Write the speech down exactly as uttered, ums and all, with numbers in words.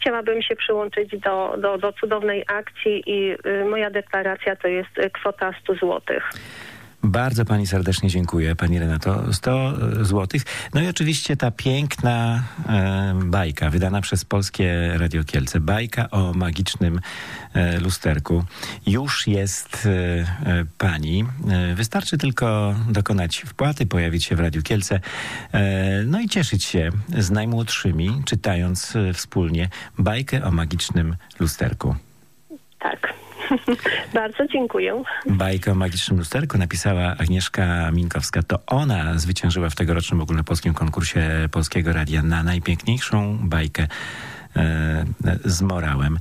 chciałabym się przyłączyć do, do, do cudownej akcji i y, moja deklaracja to jest kwota sto złotych. Bardzo pani serdecznie dziękuję, pani Renato. sto złotych. No i oczywiście ta piękna e, bajka wydana przez Polskie Radio Kielce. Bajka o magicznym e, lusterku. Już jest e, e, pani. E, wystarczy tylko dokonać wpłaty, pojawić się w Radiu Kielce, e, no i cieszyć się z najmłodszymi, czytając e, wspólnie bajkę o magicznym lusterku. Tak. Bardzo dziękuję. Bajkę o magicznym lusterku napisała Agnieszka Minkowska. To ona zwyciężyła w tegorocznym ogólnopolskim konkursie Polskiego Radia na najpiękniejszą bajkę e, z morałem.